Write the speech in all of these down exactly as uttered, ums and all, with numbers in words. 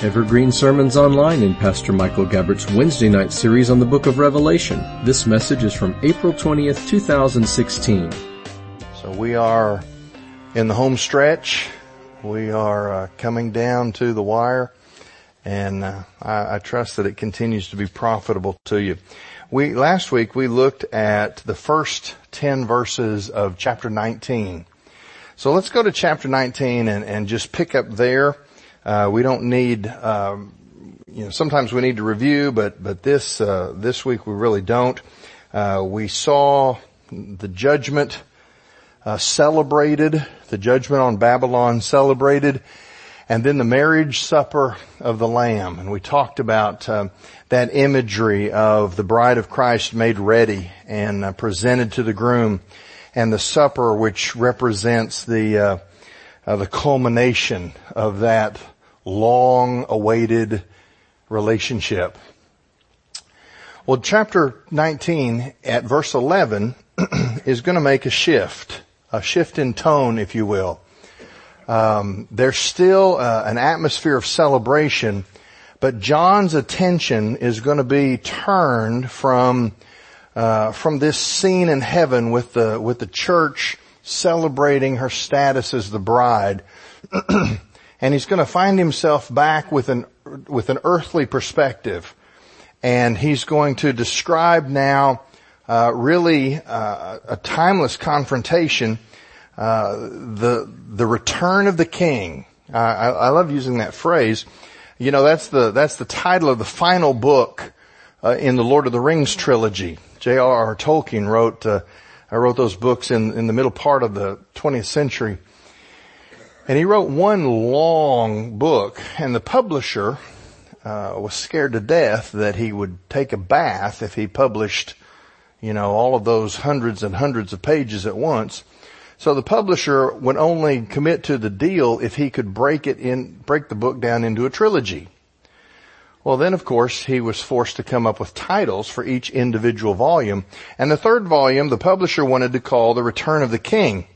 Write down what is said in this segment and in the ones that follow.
Evergreen Sermons Online in Pastor Michael Gabbert's Wednesday night series on the book of Revelation. This message is from April twentieth, two thousand sixteen. So we are in the home stretch. We are uh, coming down to the wire, and uh, I, I trust that it continues to be profitable to you. We last week we looked at the first ten verses of chapter nineteen. So let's go to chapter nineteen and, and just pick up there. Uh, we don't need, um, you know, sometimes we need to review, but, but this, uh, this week we really don't. Uh, we saw the judgment, uh, celebrated, the judgment on Babylon celebrated, and then the marriage supper of the Lamb. And we talked about, um, that imagery of the bride of Christ made ready and uh, presented to the groom, and the supper which represents the, uh, uh the culmination of that long-awaited relationship. Well, chapter nineteen at verse eleven is going to make a shift, a shift in tone, if you will. Um, there's still uh, an atmosphere of celebration, but John's attention is going to be turned from uh, from this scene in heaven with the with the church celebrating her status as the bride. And he's going to find himself back with an, with an earthly perspective. And he's going to describe now, uh, really, uh, a timeless confrontation, uh, the, the return of the king. Uh, I, I love using that phrase. You know, that's the, that's the title of the final book, uh, in the Lord of the Rings trilogy. J R R Tolkien wrote, uh, I wrote those books in, in the middle part of the twentieth century. And he wrote one long book, and the publisher uh, was scared to death that he would take a bath if he published, you know, all of those hundreds and hundreds of pages at once. So the publisher would only commit to the deal if he could break it in, break the book down into a trilogy. Well, then, of course, he was forced to come up with titles for each individual volume. And the third volume, the publisher wanted to call The Return of the King.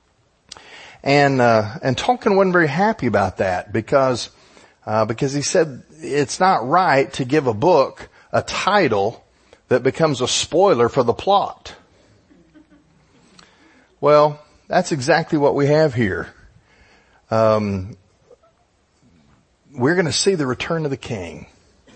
And, uh, and Tolkien wasn't very happy about that because, uh, because he said it's not right to give a book a title that becomes a spoiler for the plot. Well, that's exactly what we have here. Um, we're going to see the return of the king.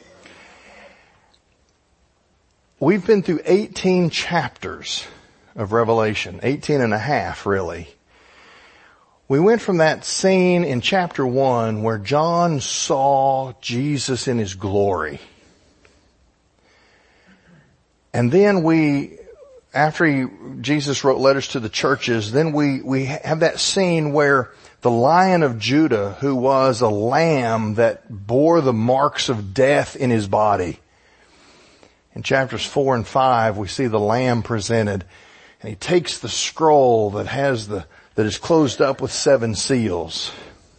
We've been through eighteen chapters of Revelation, eighteen and a half really. We went from that scene in chapter one where John saw Jesus in his glory. And then we, after he, Jesus wrote letters to the churches, then we, we have that scene where the Lion of Judah, who was a lamb that bore the marks of death in his body. In chapters four and five, we see the lamb presented, and he takes the scroll that has the that is closed up with seven seals.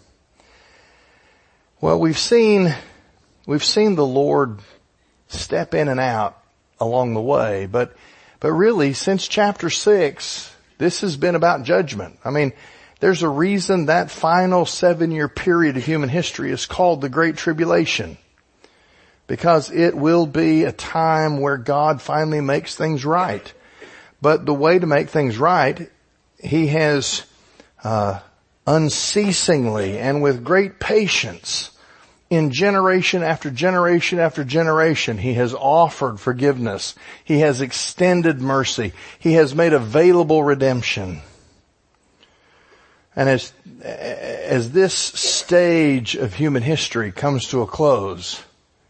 Well, we've seen, we've seen the Lord step in and out along the way, but, but really since chapter six, this has been about judgment. I mean, there's a reason that final seven year period of human history is called the Great Tribulation. Because it will be a time where God finally makes things right. But the way to make things right, He has uh unceasingly and with great patience in generation after generation after generation, He has offered forgiveness. He has extended mercy. He has made available redemption. And as, as this stage of human history comes to a close,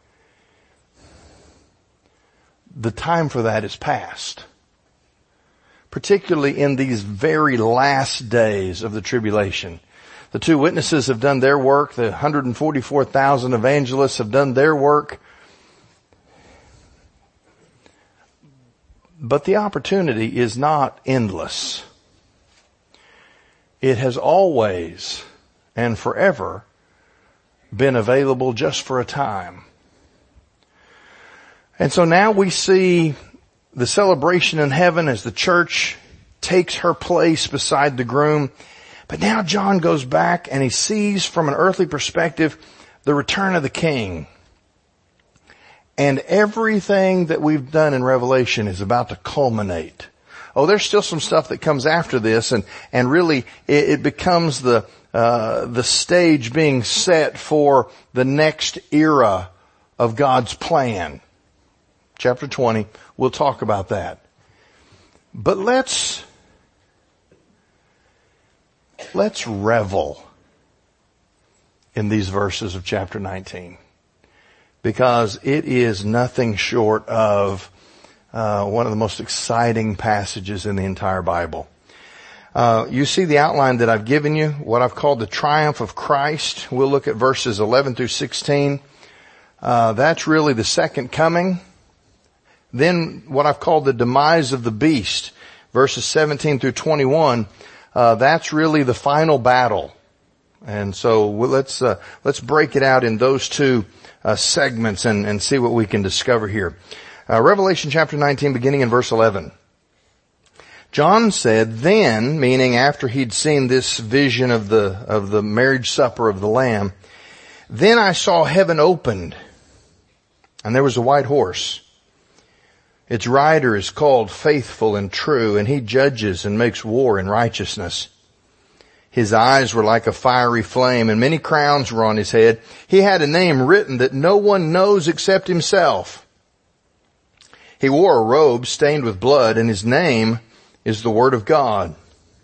the time for that is past. Particularly in these very last days of the tribulation. The two witnesses have done their work. The one hundred forty-four thousand evangelists have done their work. But the opportunity is not endless. It has always and forever been available just for a time. And so now we see the celebration in heaven as the church takes her place beside the groom. But now John goes back and he sees from an earthly perspective the return of the King. And everything that we've done in Revelation is about to culminate. Oh, there's still some stuff that comes after this, and, and really it, it becomes the, uh, the stage being set for the next era of God's plan. Chapter twenty, we'll talk about that. But let's, let's revel in these verses of chapter nineteen. Because it is nothing short of uh, one of the most exciting passages in the entire Bible. Uh, you see the outline that I've given you, what I've called the triumph of Christ. We'll look at verses eleven through sixteen. Uh, that's really the second coming. Then what I've called the demise of the beast, verses seventeen through twenty-one. Uh, that's really the final battle. And so let's uh, let's break it out in those two uh, segments and, and see what we can discover here. Uh, Revelation chapter nineteen, beginning in verse eleven. John said, then, meaning after he'd seen this vision of the of the marriage supper of the Lamb, then I saw heaven opened, and there was a white horse. Its rider is called Faithful and True, and he judges and makes war in righteousness. His eyes were like a fiery flame, and many crowns were on his head. He had a name written that no one knows except himself. He wore a robe stained with blood, and his name is the Word of God.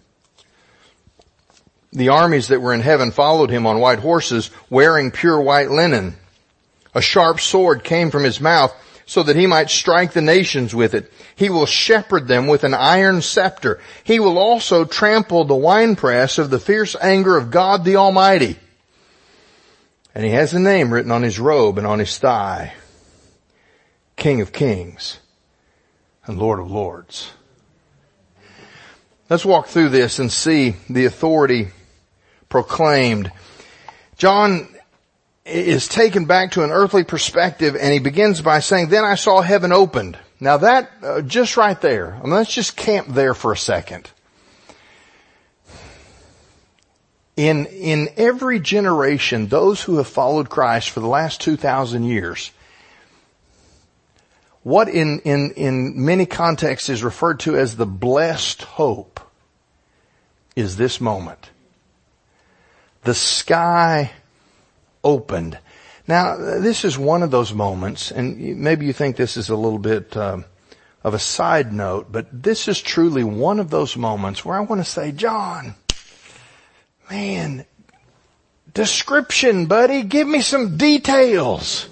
The armies that were in heaven followed him on white horses, wearing pure white linen. A sharp sword came from his mouth, so that he might strike the nations with it. He will shepherd them with an iron scepter. He will also trample the winepress of the fierce anger of God the Almighty. And he has a name written on his robe and on his thigh. King of Kings and Lord of Lords. Let's walk through this and see the authority proclaimed. John is taken back to an earthly perspective, and he begins by saying, then I saw heaven opened. Now that, uh, just right there, I mean, let's just camp there for a second. In, in every generation, those who have followed Christ for the last two thousand years, what in, in, in many contexts is referred to as the blessed hope is this moment. The sky opened. Now, this is one of those moments, and maybe you think this is a little bit um, of a side note, but this is truly one of those moments where I want to say, John, man, description, buddy, give me some details.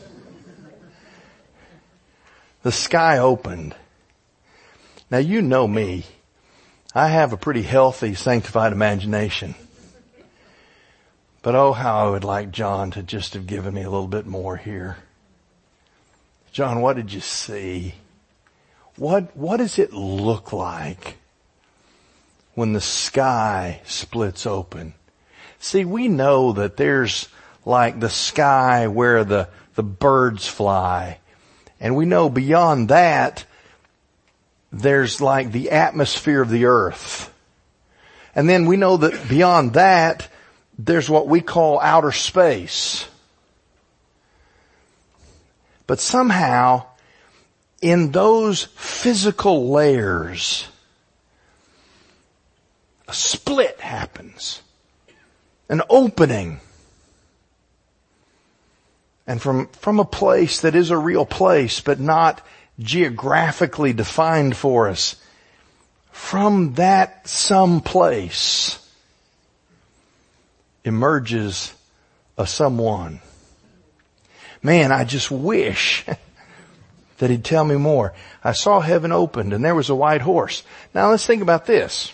The sky opened. Now, you know me. I have a pretty healthy, sanctified imagination. But oh, how I would like John to just have given me a little bit more here. John, what did you see? What, what does it look like when the sky splits open? See, we know that there's like the sky where the, the birds fly. And we know beyond that, there's like the atmosphere of the earth. And then we know that beyond that, there's what we call outer space. But somehow, in those physical layers, a split happens. An opening. And from, from a place that is a real place, but not geographically defined for us, from that some place emerges a someone. Man, I just wish that he'd tell me more. I saw heaven opened and there was a white horse. Now let's think about this.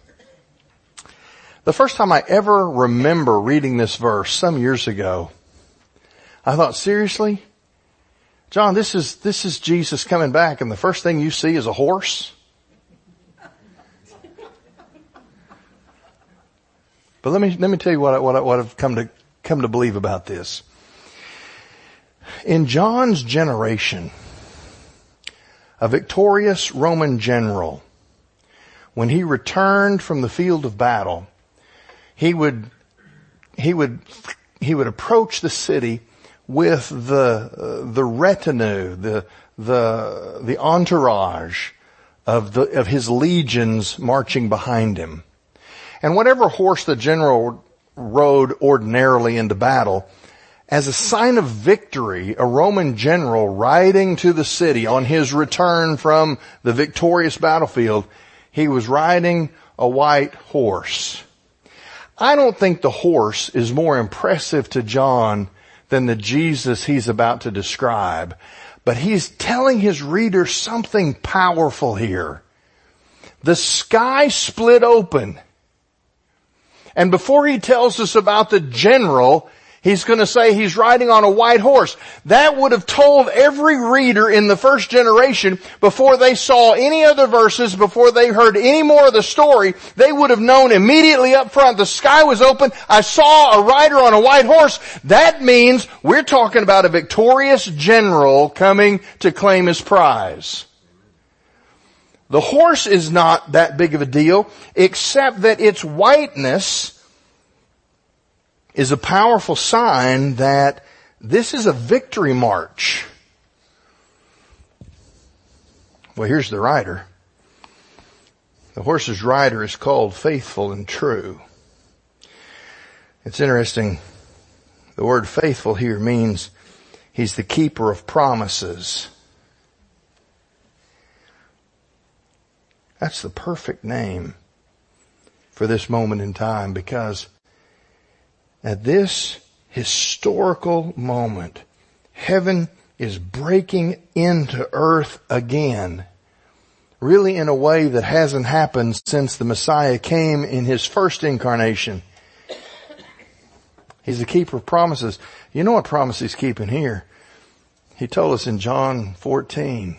The first time I ever remember reading this verse some years ago, I thought, seriously? John, this is, this is Jesus coming back and the first thing you see is a horse? But let me, let me tell you what I, what I, what I've come to, come to believe about this. In John's generation, a victorious Roman general, when he returned from the field of battle, he would, he would, he would approach the city with the, uh, the retinue, the, the, the entourage of the, of his legions marching behind him. And whatever horse the general rode ordinarily into battle, as a sign of victory, a Roman general riding to the city on his return from the victorious battlefield, he was riding a white horse. I don't think the horse is more impressive to John than the Jesus he's about to describe. But he's telling his reader something powerful here. The sky split open. And before he tells us about the general, he's going to say he's riding on a white horse. That would have told every reader in the first generation, before they saw any other verses, before they heard any more of the story, they would have known immediately up front, the sky was open, I saw a rider on a white horse. That means we're talking about a victorious general coming to claim his prize. The horse is not that big of a deal, except that its whiteness is a powerful sign that this is a victory march. Well, here's the rider. The horse's rider is called Faithful and True. It's interesting. The word faithful here means he's the keeper of promises. That's the perfect name for this moment in time, because at this historical moment, heaven is breaking into earth again, really in a way that hasn't happened since the Messiah came in his first incarnation. He's the keeper of promises. You know what promise he's keeping here? He told us in John fourteen,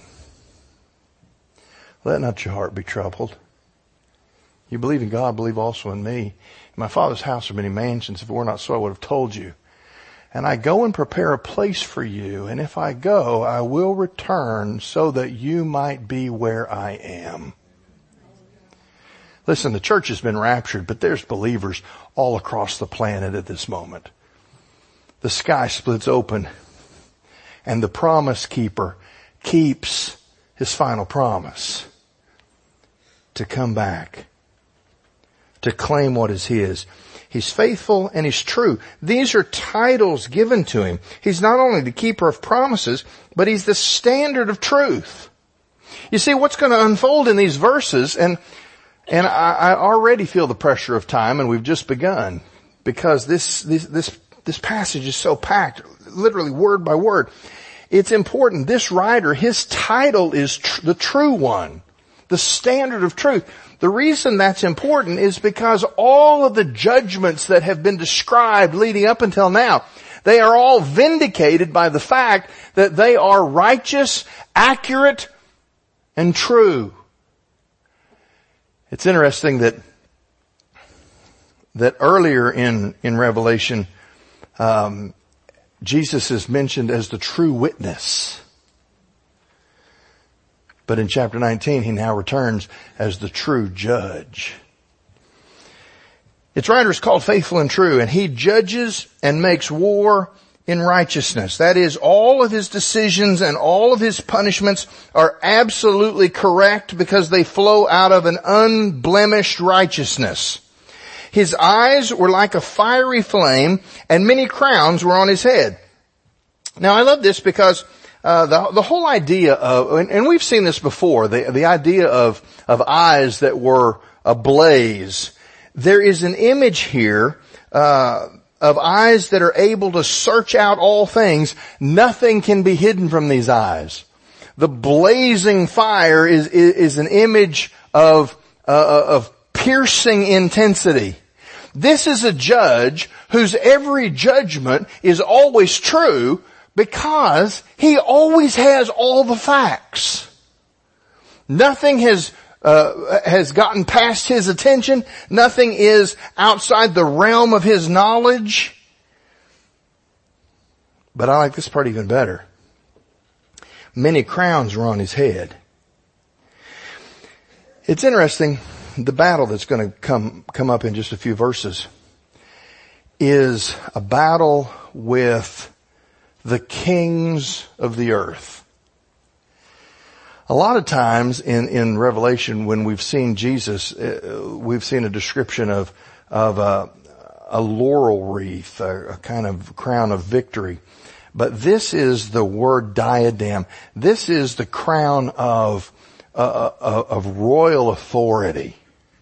let not your heart be troubled. You believe in God, believe also in me. In my Father's house are many mansions. If it were not so, I would have told you. And I go and prepare a place for you. And if I go, I will return so that you might be where I am. Listen, the church has been raptured, but there's believers all across the planet at this moment. The sky splits open, and the promise keeper keeps his final promise to come back, to claim what is his. He's faithful and he's true. These are titles given to him. He's not only the keeper of promises, but he's the standard of truth. You see, what's going to unfold in these verses, and and I, I already feel the pressure of time, and we've just begun, because this this this this passage is so packed, literally word by word. It's important. This writer, his title is tr- the true one, the standard of truth. The reason that's important is because all of the judgments that have been described leading up until now, they are all vindicated by the fact that they are righteous, accurate, and true. It's interesting that that earlier in in Revelation, um, Jesus is mentioned as the true witness. But in chapter nineteen, he now returns as the true judge. Its writer is called Faithful and True, and he judges and makes war in righteousness. That is, all of his decisions and all of his punishments are absolutely correct because they flow out of an unblemished righteousness. His eyes were like a fiery flame, and many crowns were on his head. Now, I love this because Uh, the, the whole idea of, and, and we've seen this before, the, the idea of, of eyes that were ablaze. There is an image here, uh, of eyes that are able to search out all things. Nothing can be hidden from these eyes. The blazing fire is, is, is an image of, uh, of piercing intensity. This is a judge whose every judgment is always true, because he always has all the facts. Nothing has uh, has gotten past his attention. Nothing is outside the realm of his knowledge. But I like this part even better. Many crowns were on his head. It's interesting, the battle that's going to come come up in just a few verses is a battle with the kings of the earth. A lot of times in, in Revelation when we've seen Jesus, uh, we've seen a description of, of a, a laurel wreath, a, a kind of crown of victory. But this is the word diadem. This is the crown of, uh, of royal authority.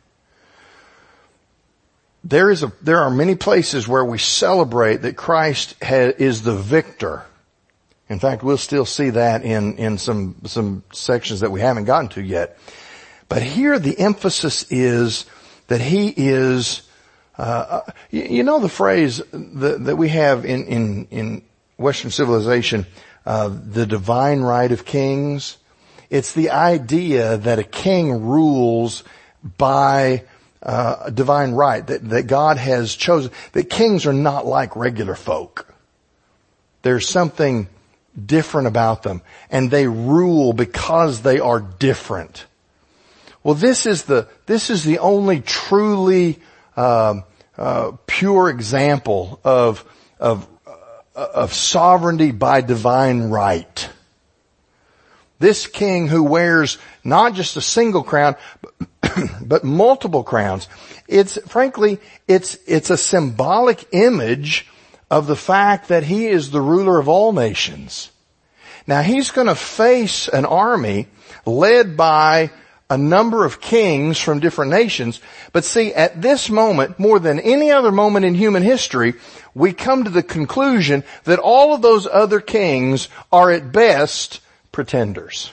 There is a, there are many places where we celebrate that Christ ha, is the victor. In fact, we'll still see that in, in some, some sections that we haven't gotten to yet. But here the emphasis is that he is, uh, you, you know the phrase that, that we have in, in, in Western civilization, uh, the divine right of kings. It's the idea that a king rules by Uh, a divine right, that, that God has chosen, that kings are not like regular folk. There's something different about them, and they rule because they are different. Well, this is the, this is the only truly, uh, uh, pure example of, of, uh, of sovereignty by divine right. This king who wears not just a single crown, but but multiple crowns. It's, frankly, it's, it's a symbolic image of the fact that he is the ruler of all nations. Now he's gonna face an army led by a number of kings from different nations. But see, at this moment, more than any other moment in human history, we come to the conclusion that all of those other kings are at best pretenders.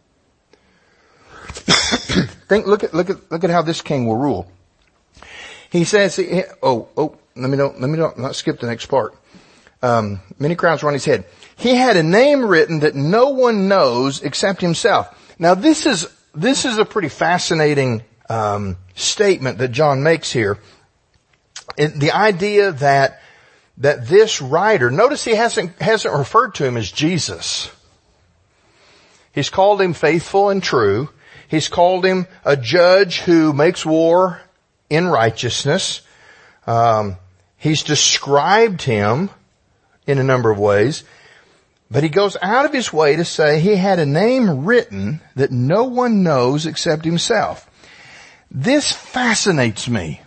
Think, look at, look at, look at how this king will rule. He says, oh, oh, let me don't, let me don't, not skip the next part. Um, many crowns were on his head. He had a name written that no one knows except himself. Now this is, this is a pretty fascinating, um, statement that John makes here. It, the idea that, that this writer, notice he hasn't, hasn't referred to him as Jesus. He's called him faithful and true. He's called him a judge who makes war in righteousness. Um, he's described him in a number of ways. But he goes out of his way to say he had a name written that no one knows except himself. This fascinates me.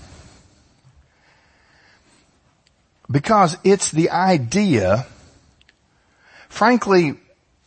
Because it's the idea, frankly,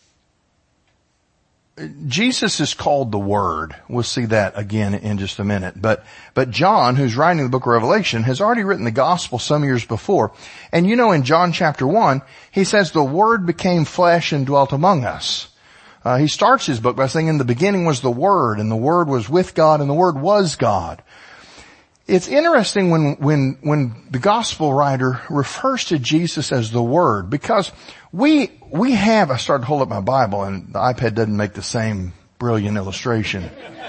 Jesus is called the Word. We'll see that again in just a minute. But, but John, who's writing the book of Revelation, has already written the gospel some years before. And you know in John chapter one, he says the Word became flesh and dwelt among us. Uh, he starts his book by saying in the beginning was the Word, and the Word was with God, and the Word was God. It's interesting when, when, when the gospel writer refers to Jesus as the Word, because we, we have, I started to hold up my Bible and the iPad doesn't make the same brilliant illustration.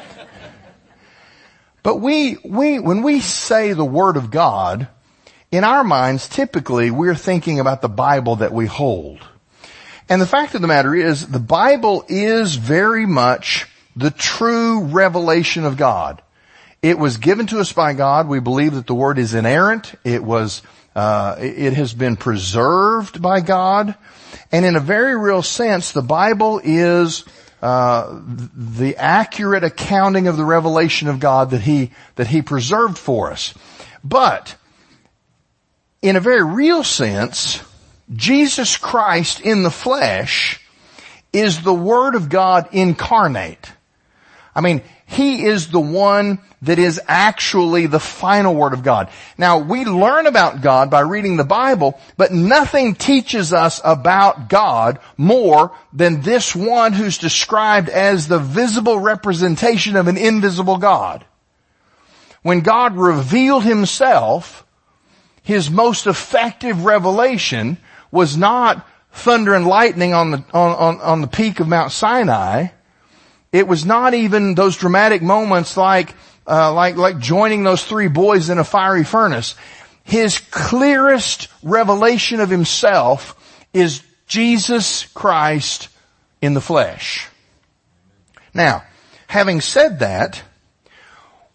But we, we, when we say the Word of God, in our minds, typically we're thinking about the Bible that we hold. And the fact of the matter is, the Bible is very much the true revelation of God. It was given to us by God. We believe that the Word is inerrant. It was, uh, it has been preserved by God. And in a very real sense, the Bible is, uh, the accurate accounting of the revelation of God that He, that He preserved for us. But, in a very real sense, Jesus Christ in the flesh is the Word of God incarnate. I mean, He is the one that is actually the final Word of God. Now, we learn about God by reading the Bible, but nothing teaches us about God more than this one who's described as the visible representation of an invisible God. When God revealed Himself, His most effective revelation was not thunder and lightning on the, on, on, on the peak of Mount Sinai. It was not even those dramatic moments like, uh, like, like joining those three boys in a fiery furnace. His clearest revelation of Himself is Jesus Christ in the flesh. Now, having said that,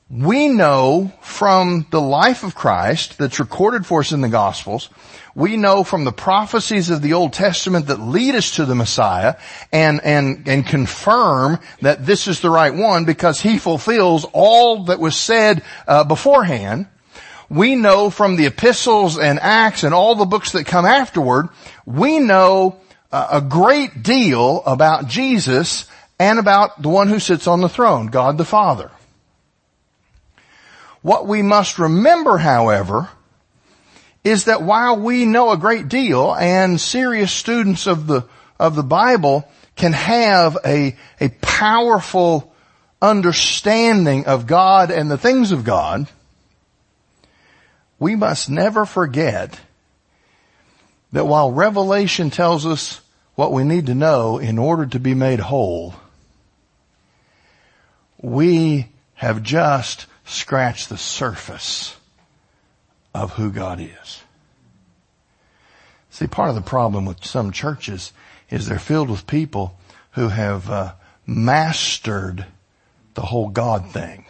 We know from the life of Christ that's recorded for us in the Gospels, we know from the prophecies of the Old Testament that lead us to the Messiah and, and, and confirm that this is the right one because he fulfills all that was said uh, beforehand. We know from the epistles and Acts and all the books that come afterward, we know uh, a great deal about Jesus and about the one who sits on the throne, God the Father. What we must remember, however, is that while we know a great deal and serious students of the, of the Bible can have a, a powerful understanding of God and the things of God, we must never forget that while Revelation tells us what we need to know in order to be made whole, we have just scratched the surface of who God is. See, part of the problem with some churches is they're filled with people who have uh, mastered the whole God thing.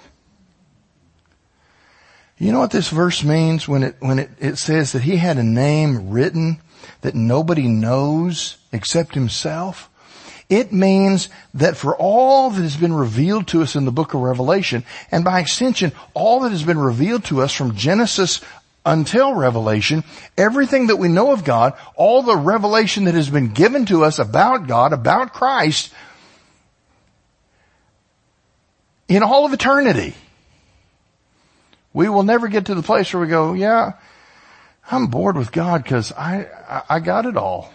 You know what this verse means when it when it, it says that he had a name written that nobody knows except himself? It means that for all that has been revealed to us in the book of Revelation, and by extension, all that has been revealed to us from Genesis until Revelation, everything that we know of God, all the revelation that has been given to us about God, about Christ, in all of eternity, we will never get to the place where we go, yeah, I'm bored with God because I, I, I got it all.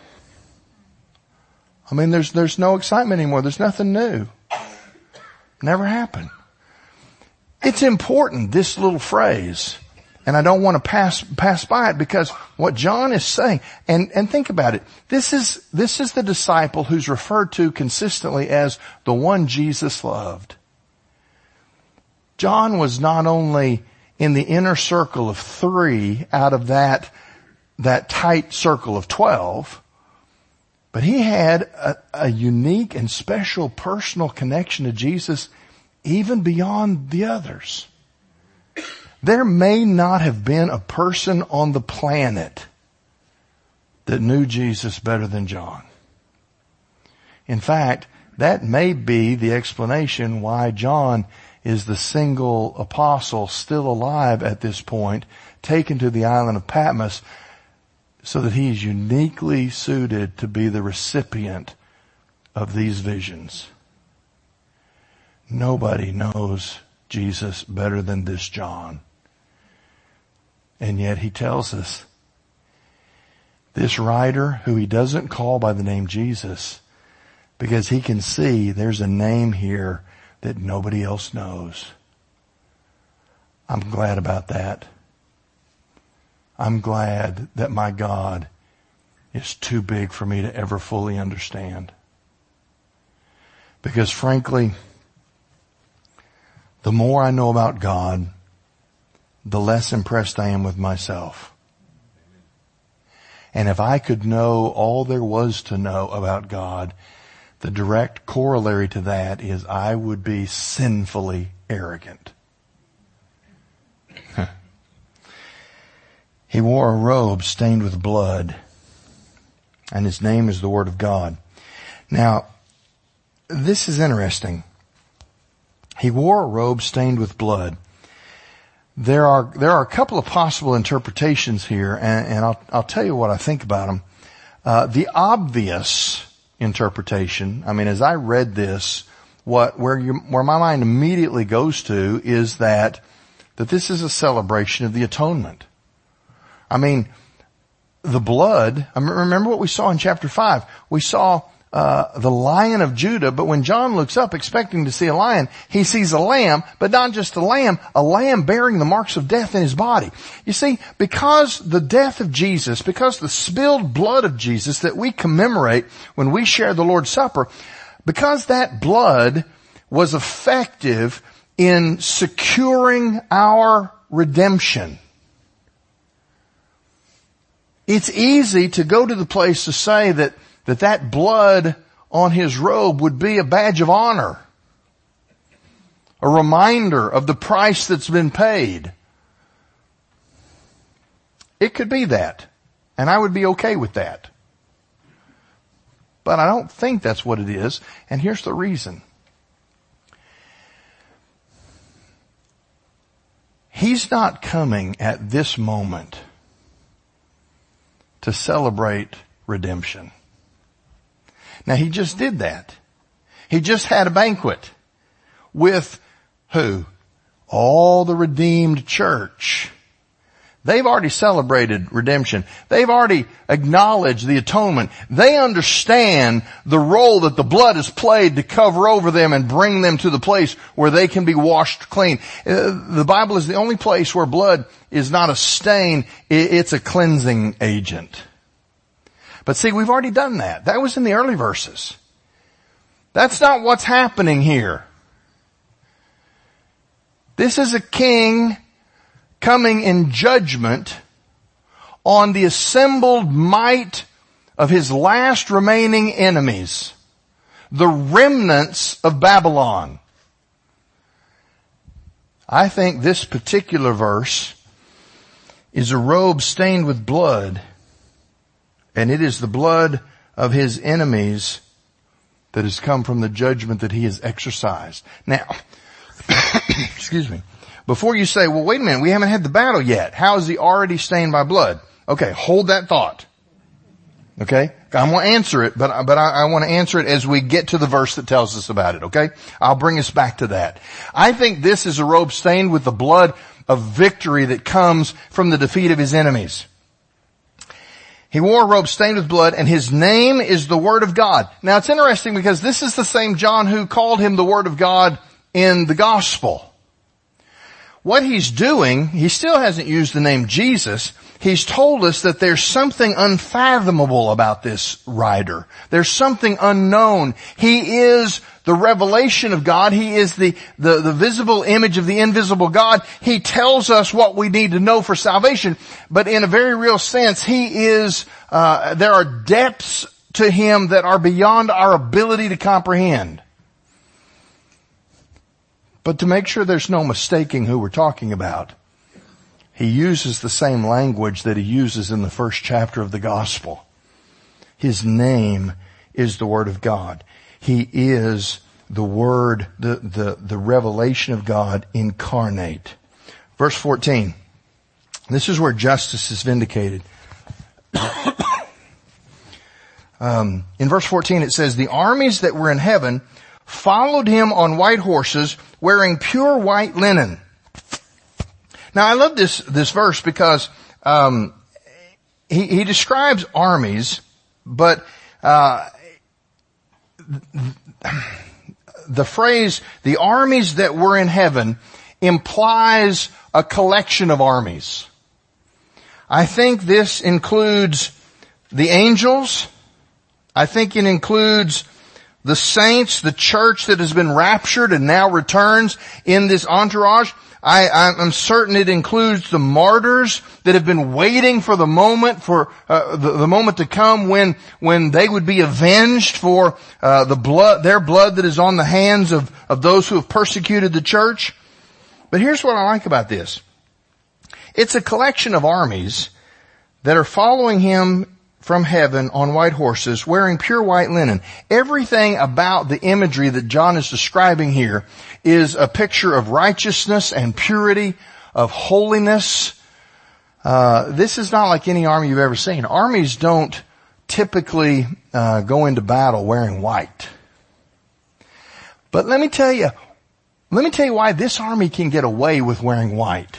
I mean, there's, there's no excitement anymore. There's nothing new. Never happened. It's important, this little phrase, and I don't want to pass, pass by it because what John is saying, and, and think about it. This is, this is the disciple who's referred to consistently as the one Jesus loved. John was not only in the inner circle of three out of that, that tight circle of twelve, but he had a, a unique and special personal connection to Jesus even beyond the others. There may not have been a person on the planet that knew Jesus better than John. In fact, that may be the explanation why John is the single apostle still alive at this point, taken to the island of Patmos, so that he is uniquely suited to be the recipient of these visions. Nobody knows Jesus better than this John. And yet he tells us, this writer, who he doesn't call by the name Jesus, because he can see there's a name here that nobody else knows. I'm glad about that. I'm glad that my God is too big for me to ever fully understand. Because frankly, the more I know about God, the less impressed I am with myself. And if I could know all there was to know about God, the direct corollary to that is I would be sinfully arrogant. He wore a robe stained with blood, and his name is the Word of God. Now, this is interesting. He wore a robe stained with blood. There are, there are a couple of possible interpretations here, and, and I'll, I'll tell you what I think about them. Uh, the obvious interpretation, I mean, as I read this, what, where you, where my mind immediately goes to is that, that this is a celebration of the atonement. I mean, the blood, I remember what we saw in chapter five. We saw uh the Lion of Judah, but when John looks up expecting to see a lion, he sees a lamb, but not just a lamb, a lamb bearing the marks of death in his body. You see, because the death of Jesus, because the spilled blood of Jesus that we commemorate when we share the Lord's Supper, because that blood was effective in securing our redemption, it's easy to go to the place to say that, that that blood on his robe would be a badge of honor, a reminder of the price that's been paid. It could be that, and I would be okay with that. But I don't think that's what it is, and here's the reason. He's not coming at this moment to celebrate redemption. Now, he just did that. He just had a banquet with who? All the redeemed church. They've already celebrated redemption. They've already acknowledged the atonement. They understand the role that the blood has played to cover over them and bring them to the place where they can be washed clean. Uh, the Bible is the only place where blood is not a stain. It's a cleansing agent. But see, we've already done that. That was in the early verses. That's not what's happening here. This is a king coming in judgment on the assembled might of his last remaining enemies, the remnants of Babylon. I think this particular verse is a robe stained with blood, and it is the blood of his enemies that has come from the judgment that he has exercised. Now, excuse me. Before you say, well, wait a minute, we haven't had the battle yet. How is he already stained by blood? Okay, hold that thought. Okay? I'm going to answer it, but, but I, I want to answer it as we get to the verse that tells us about it, okay? I'll bring us back to that. I think this is a robe stained with the blood of victory that comes from the defeat of his enemies. He wore a robe stained with blood, and his name is the Word of God. Now, it's interesting because this is the same John who called him the Word of God in the Gospel. What he's doing, he still hasn't used the name Jesus. He's told us that there's something unfathomable about this rider. There's something unknown. He is the revelation of God. He is the, the, the visible image of the invisible God. He tells us what we need to know for salvation. But in a very real sense, he is, uh, there are depths to him that are beyond our ability to comprehend. But to make sure there's no mistaking who we're talking about, he uses the same language that he uses in the first chapter of the gospel. His name is the Word of God. He is the Word, the, the, the revelation of God incarnate. Verse fourteen. This is where justice is vindicated. um, in verse fourteen it says, the armies that were in heaven followed him on white horses, wearing pure white linen. Now, I love this this verse because um, he, he describes armies, but uh, the phrase "the armies that were in heaven" implies a collection of armies. I think this includes the angels. I think it includes the saints, the church that has been raptured and now returns in this entourage. I, I'm certain it includes the martyrs that have been waiting for the moment, for uh, the, the moment to come when when they would be avenged for uh, the blood, their blood that is on the hands of of those who have persecuted the church. But here's what I like about this: it's a collection of armies that are following him from heaven on white horses, wearing pure white linen. Everything about the imagery that John is describing here is a picture of righteousness and purity, of holiness. Uh, this is not like any army you've ever seen. Armies don't typically uh, go into battle wearing white. But let me tell you, let me tell you why this army can get away with wearing white.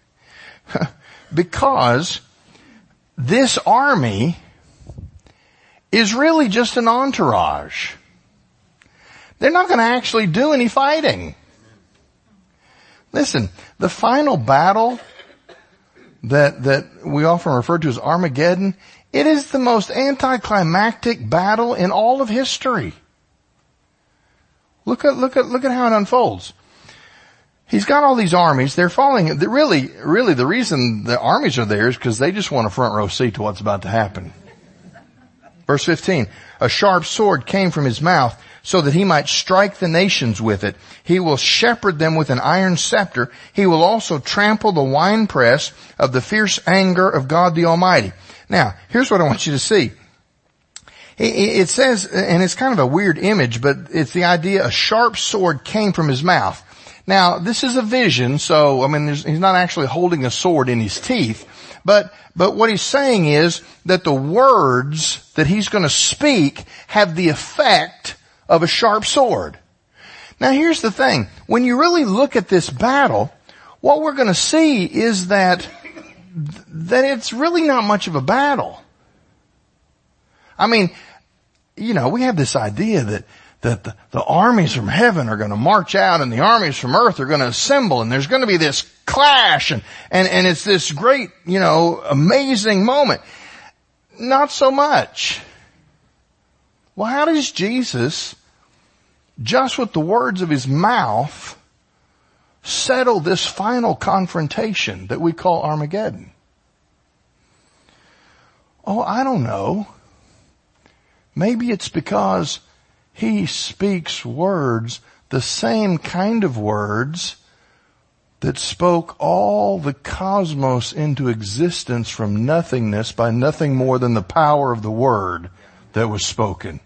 Because this army is really just an entourage. They're not going to actually do any fighting. Listen, the final battle that that we often refer to as Armageddon, it is the most anticlimactic battle in all of history. Look at look at look at how it unfolds. He's got all these armies. They're following. Really, really, the reason the armies are there is because they just want a front row seat to what's about to happen. Verse fifteen, a sharp sword came from his mouth so that he might strike the nations with it. He will shepherd them with an iron scepter. He will also trample the winepress of the fierce anger of God the Almighty. Now, here's what I want you to see. It says, and it's kind of a weird image, but it's the idea a sharp sword came from his mouth. Now, this is a vision, so, I mean, he's not actually holding a sword in his teeth. But, but what he's saying is that the words that he's going to speak have the effect of a sharp sword. Now here's the thing. When you really look at this battle, what we're going to see is that, that it's really not much of a battle. I mean, you know, we have this idea that that the, the armies from heaven are going to march out and the armies from earth are going to assemble and there's going to be this clash and, and, and it's this great, you know, amazing moment. Not so much. Well, how does Jesus, just with the words of his mouth, settle this final confrontation that we call Armageddon? Oh, I don't know. Maybe it's because he speaks words, the same kind of words that spoke all the cosmos into existence from nothingness by nothing more than the power of the word that was spoken.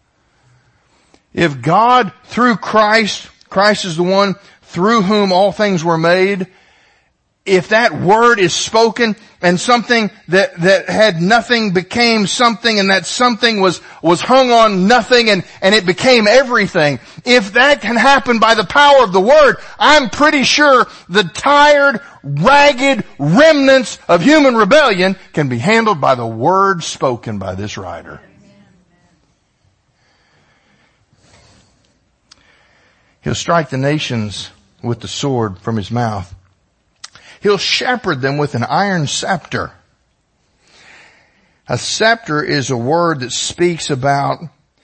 If God, through Christ, Christ is the one through whom all things were made, if that word is spoken and something that, that had nothing became something and that something was, was hung on nothing and, and it became everything, if that can happen by the power of the word, I'm pretty sure the tired, ragged remnants of human rebellion can be handled by the word spoken by this writer. He'll strike the nations with the sword from his mouth. He'll shepherd them with an iron scepter. A scepter is a word that speaks about,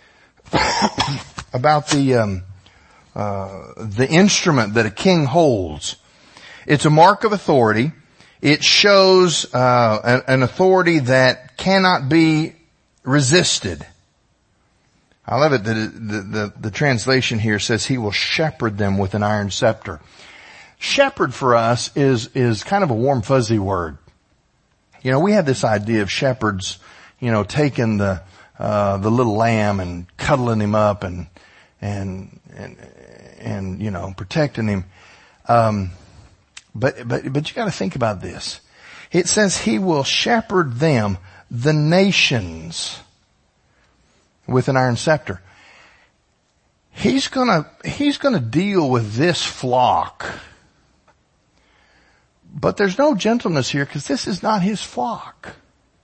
about the, um, uh, the instrument that a king holds. It's a mark of authority. It shows, uh, an, an authority that cannot be resisted. I love it that it, the, the, the translation here says he will shepherd them with an iron scepter. Shepherd for us is, is kind of a warm fuzzy word. You know, we have this idea of shepherds, you know, taking the, uh, the little lamb and cuddling him up and, and, and, and, you know, protecting him. Um, but, but, but you gotta think about this. It says he will shepherd them, the nations, with an iron scepter. He's gonna, he's gonna deal with this flock. But there's no gentleness here because this is not his flock.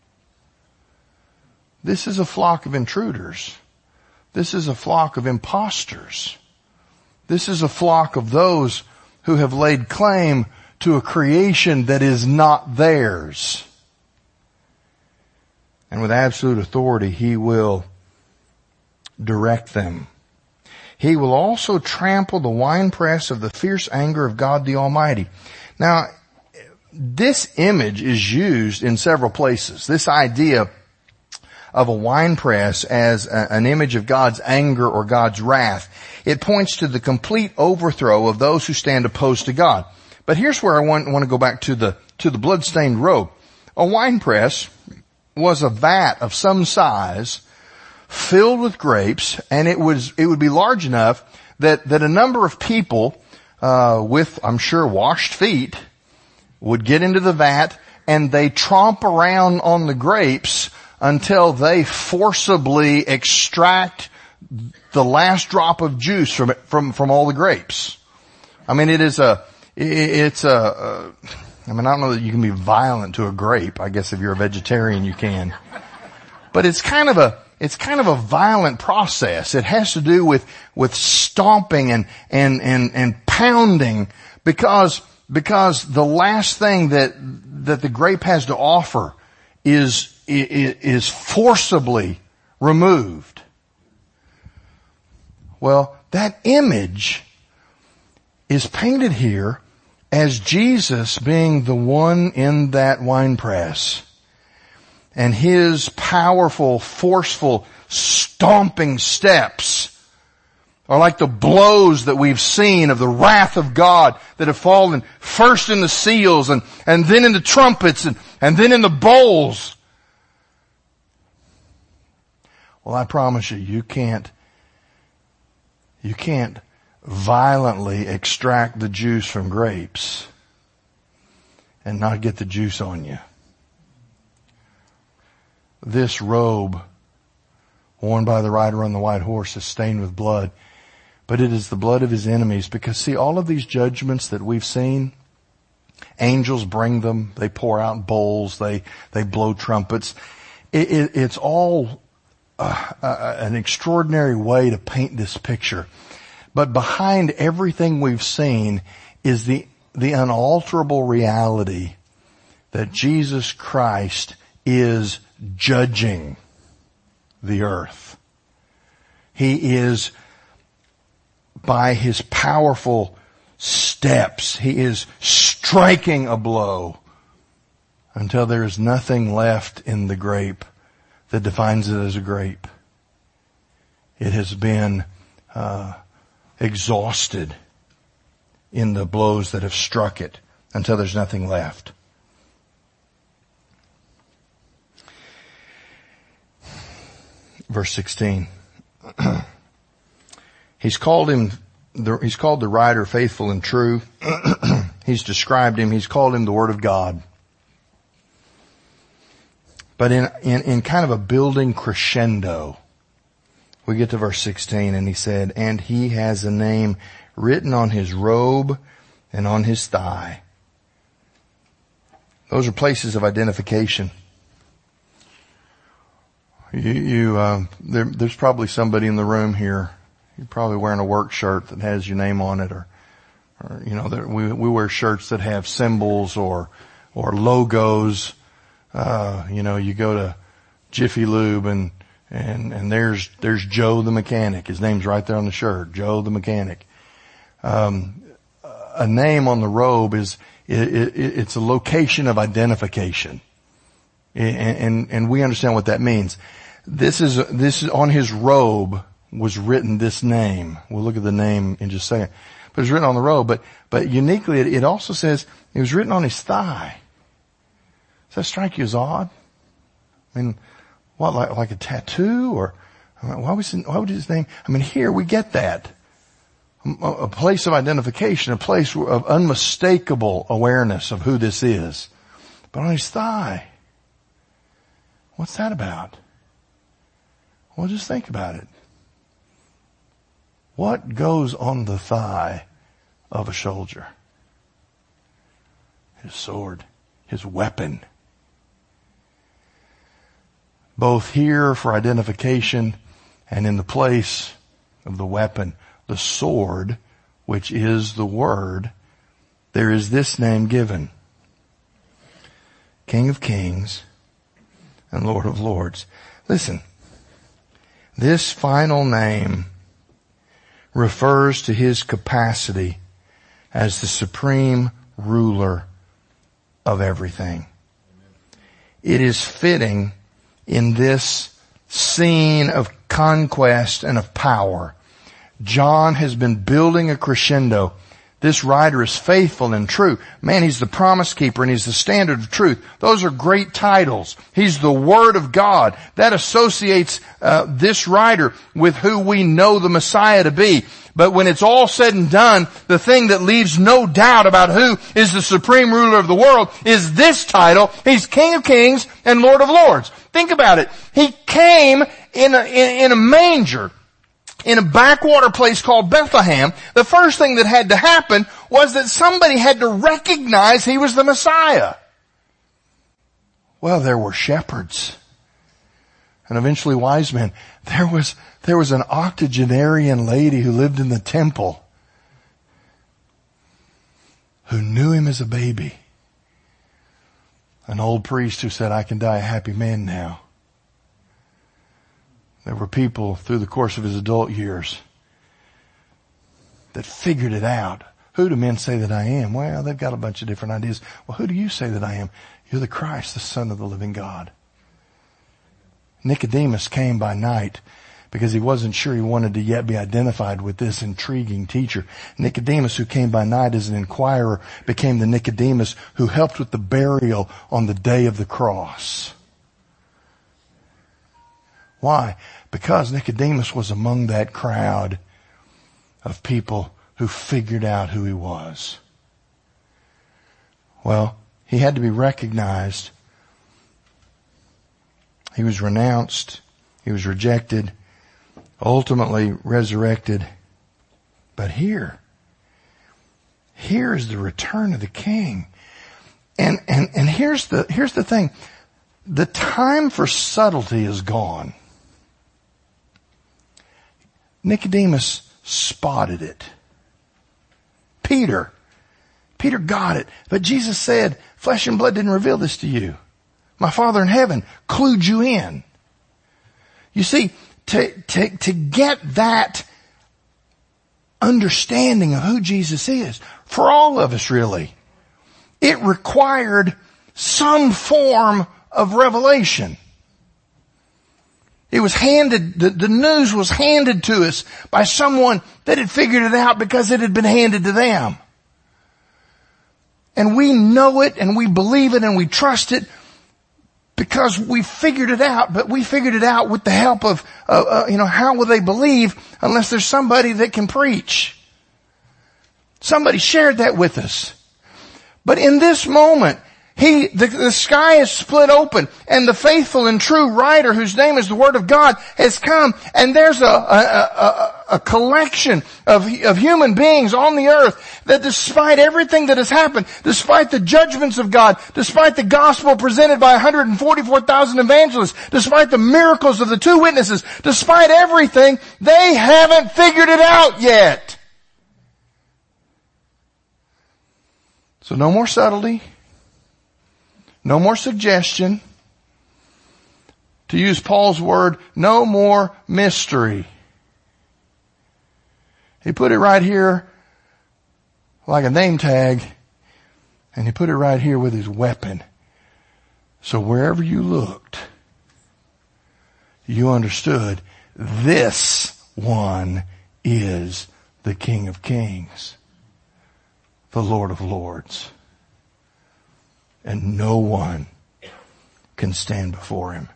This is a flock of intruders. This is a flock of imposters. This is a flock of those who have laid claim to a creation that is not theirs. And with absolute authority, he will direct them. He will also trample the winepress of the fierce anger of God the Almighty. Now, this image is used in several places. This idea of a winepress as a, an image of God's anger or God's wrath. It points to the complete overthrow of those who stand opposed to God. But here's where I want, want to go back to the, to the bloodstained robe. A winepress was a vat of some size filled with grapes, and it was, it would be large enough that, that a number of people, uh, with, I'm sure, washed feet would get into the vat and they tromp around on the grapes until they forcibly extract the last drop of juice from from from all the grapes. I mean, it is a it's a. Uh, I mean, I don't know that you can be violent to a grape. I guess if you're a vegetarian, you can. But it's kind of a it's kind of a violent process. It has to do with with stomping and and and and pounding because. Because the last thing that, that the grape has to offer is, is forcibly removed. Well, that image is painted here as Jesus being the one in that winepress. and His powerful, forceful, stomping steps are like the blows that we've seen of the wrath of God that have fallen first in the seals and, and then in the trumpets and, and then in the bowls. Well, I promise you, you can't, you can't violently extract the juice from grapes and not get the juice on you. This robe worn by the rider on the white horse is stained with blood, but it is the blood of His enemies. Because see, all of these judgments that we've seen, angels bring them, they pour out bowls, they, they blow trumpets. It, it, it's all uh, uh, an extraordinary way to paint this picture. But behind everything we've seen is the, the unalterable reality that Jesus Christ is judging the earth. He is, by His powerful steps, He is striking a blow until there is nothing left in the grape that defines it as a grape. It has been uh, exhausted in the blows that have struck it until there's nothing left. Verse sixteen. He's called him, the, he's called the rider faithful and true. He's described him, he's called him the Word of God. But in, in, in kind of a building crescendo, we get to verse sixteen and he said, and He has a name written on His robe and on His thigh. Those are places of identification. You, you uh, there, there's probably somebody in the room here. You're probably wearing a work shirt that has your name on it, or, or you know, there, we we wear shirts that have symbols or or logos. Uh, you know, you go to Jiffy Lube and and and there's there's Joe the mechanic. His name's right there on the shirt, Joe the mechanic. Um, a name on the robe is it, it, it's a location of identification. And, and, and we understand what that means. This is, this is on His robe was written this name. We'll look at the name in just a second. But it's written on the robe, but, but uniquely it, it also says it was written on His thigh. Does that strike you as odd? I mean, what, like, like a tattoo or, why was it, why would His name, I mean, here we get that. A, a place of identification, a place of unmistakable awareness of who this is. But on His thigh. What's that about? Well, just think about it. What goes on the thigh of a soldier? His sword, his weapon. Both here for identification and in the place of the weapon, the sword, which is the Word, there is this name given. King of Kings and Lord of Lords. Listen, this final name refers to His capacity as the supreme ruler of everything. It is fitting in this scene of conquest and of power. John has been building a crescendo. This rider is faithful and true. Man, he's the promise keeper and he's the standard of truth. Those are great titles. He's the Word of God. That associates uh, this rider with who we know the Messiah to be. But when it's all said and done, the thing that leaves no doubt about who is the supreme ruler of the world is this title. He's King of Kings and Lord of Lords. Think about it. He came in a, in, in a manger. In a backwater place called Bethlehem. The first thing that had to happen was that somebody had to recognize He was the Messiah. Well, there were shepherds and eventually wise men. There was, there was an octogenarian lady who lived in the temple who knew Him as a baby. An old priest who said, I can die a happy man now. There were people through the course of His adult years that figured it out. Who do men say that I am? Well, they've got a bunch of different ideas. Well, who do you say that I am? You're the Christ, the Son of the living God. Nicodemus came by night because he wasn't sure he wanted to yet be identified with this intriguing teacher. Nicodemus, who came by night as an inquirer, became the Nicodemus who helped with the burial on the day of the cross. Why? Because Nicodemus was among that crowd of people who figured out who he was. Well, he had to be recognized. He was renounced. He was rejected. Ultimately resurrected. But here, here is the return of the King. And, and, and here's the, here's the thing. The time for subtlety is gone. Nicodemus spotted it. Peter, Peter got it. But Jesus said, flesh and blood didn't reveal this to you. My Father in heaven clued you in. You see, to, to, to get that understanding of who Jesus is, for all of us really, it required some form of revelation. It was handed, the, the news was handed to us by someone that had figured it out because it had been handed to them. And we know it and we believe it and we trust it because we figured it out, but we figured it out with the help of, uh, uh, you know, how will they believe unless there's somebody that can preach? Somebody shared that with us. But in this moment, He, the, the sky is split open and the faithful and true writer whose name is the Word of God has come, and there's a, a, a, a collection of, of human beings on the earth that despite everything that has happened, despite the judgments of God, despite the gospel presented by one hundred forty-four thousand evangelists, despite the miracles of the two witnesses, despite everything, they haven't figured it out yet. So no more subtlety. No more suggestion. To use Paul's word, no more mystery. He put it right here like a name tag, and he put it right here with his weapon. So wherever you looked, you understood this one is the King of Kings, the Lord of Lords. And no one can stand before him.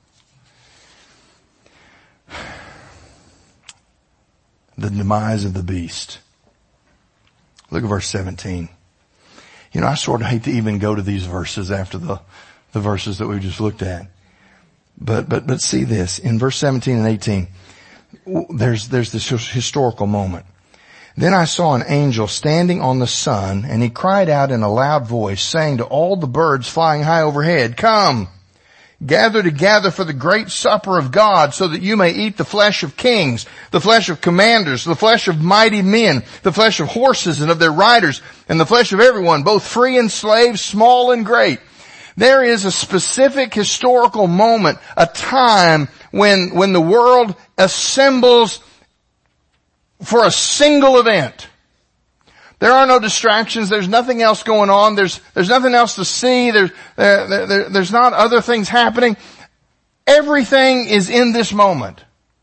The demise of the beast. Look at verse seventeen. You know, I sort of hate to even go to these verses after the, the verses that we just looked at. But, but, but see this. In verse seventeen and eighteen, there's, there's this historical moment. Then I saw an angel standing on the sun, and he cried out in a loud voice, saying to all the birds flying high overhead, "Come, gather together for the great supper of God, so that you may eat the flesh of kings, the flesh of commanders, the flesh of mighty men, the flesh of horses and of their riders, and the flesh of everyone, both free and slave, small and great." There is a specific historical moment, a time when, when the world assembles for a single event. There are no distractions. There's nothing else going on. There's, there's nothing else to see. There's, there, there, there's not other things happening. Everything is in this moment.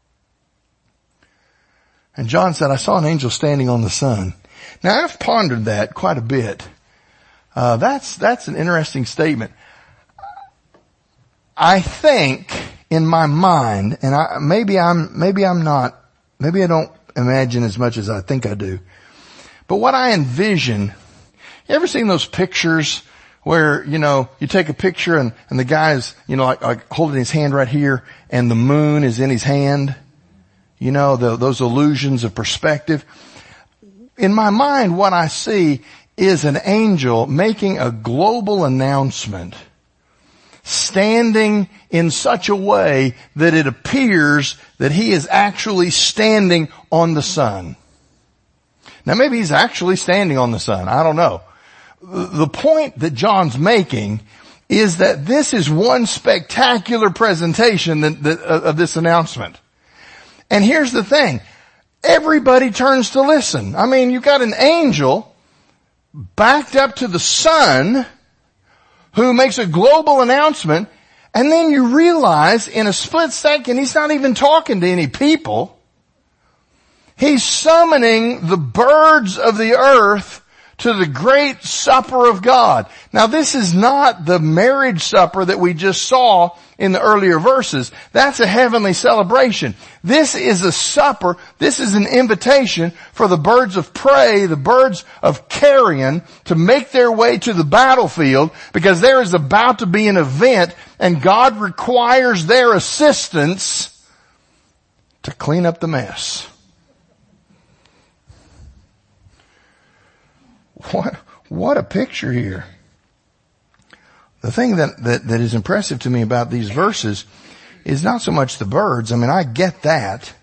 And John said, I saw an angel standing on the sun. Now I've pondered that quite a bit. Uh, that's, that's an interesting statement. I think in my mind, and I, maybe I'm, maybe I'm not, maybe I don't imagine as much as I think I do. But what I envision, you ever seen those pictures where, you know, you take a picture and, and the guy's, you know, like, like holding his hand right here and the moon is in his hand? You know, the, those illusions of perspective. In my mind, what I see is an angel making a global announcement, standing in such a way that it appears that he is actually standing on the sun. Now maybe he's actually standing on the sun. I don't know. The point that John's making is that this is one spectacular presentation that, that, of this announcement. And here's the thing. Everybody turns to listen. I mean, you've got an angel backed up to the sun who makes a global announcement, And then you realize in a split second, he's not even talking to any people. He's summoning the birds of the earth to the great supper of God. Now this is not the marriage supper that we just saw in the earlier verses. That's a heavenly celebration. This is a supper. This is an invitation for the birds of prey, the birds of carrion, to make their way to the battlefield, because there is about to be an event and God requires their assistance to clean up the mess. What, what a picture here. The thing that, that, that is impressive to me about these verses is not so much the birds. I mean, I get that.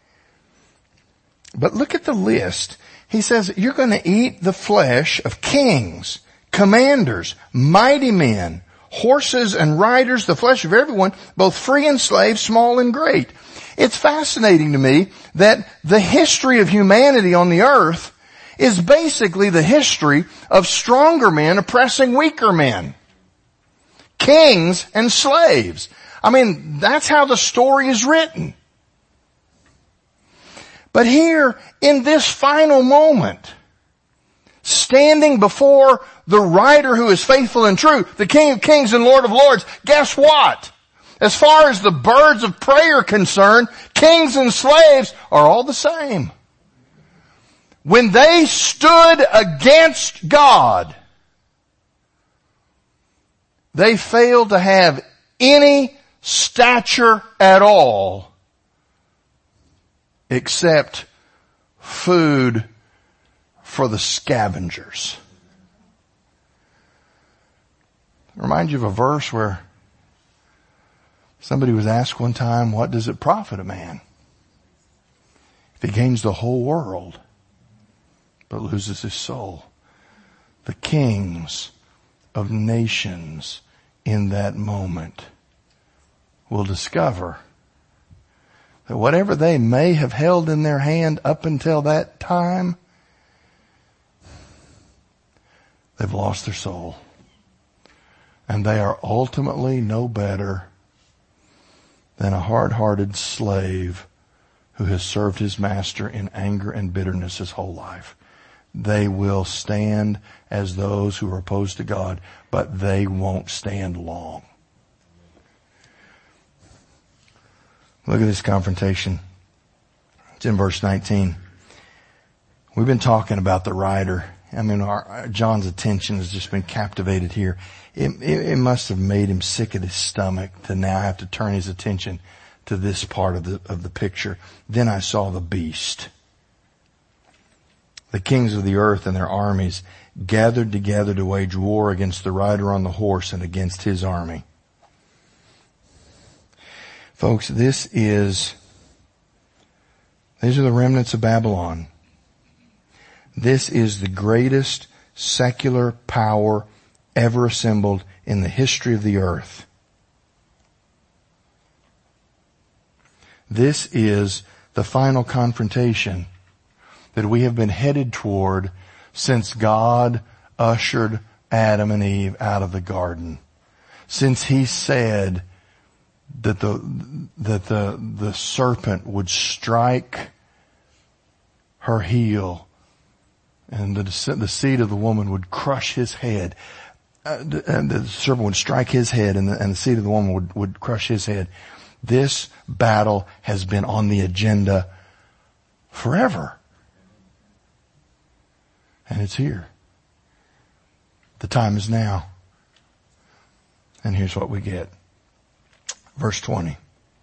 But look at the list. He says, you're going to eat the flesh of kings, commanders, mighty men, horses and riders, the flesh of everyone, both free and slave, small and great. It's fascinating to me that the history of humanity on the earth is basically the history of stronger men oppressing weaker men. Kings and slaves. I mean, that's how the story is written. But here, in this final moment, standing before the rider who is faithful and true, the King of Kings and Lord of Lords, guess what? As far as the birds of prey are concerned, kings and slaves are all the same. When they stood against God, they failed to have any stature at all except food for the scavengers. Remind you of a verse where somebody was asked one time, what does it profit a man if he gains the whole world but loses his soul? The kings of nations in that moment will discover that whatever they may have held in their hand up until that time, they've lost their soul. And they are ultimately no better than a hard-hearted slave who has served his master in anger and bitterness his whole life. They will stand as those who are opposed to God, but they won't stand long. Look at this confrontation. It's in verse nineteen. We've been talking about the rider. I mean, our, John's attention has just been captivated here. It, it, it must have made him sick at his stomach to now have to turn his attention to this part of the, of the picture. Then I saw the beast. The kings of the earth and their armies gathered together to wage war against the rider on the horse and against his army. Folks, this is, these are the remnants of Babylon. This is the greatest secular power ever assembled in the history of the earth. This is the final confrontation that we have been headed toward since God ushered Adam and Eve out of the garden. Since he said that the, that the, the serpent would strike her heel and the, the seed of the woman would crush his head. Uh, and the serpent would strike his head and the, and the seed of the woman would, would crush his head. This battle has been on the agenda forever. And it's here. The time is now. And here's what we get. Verse twenty.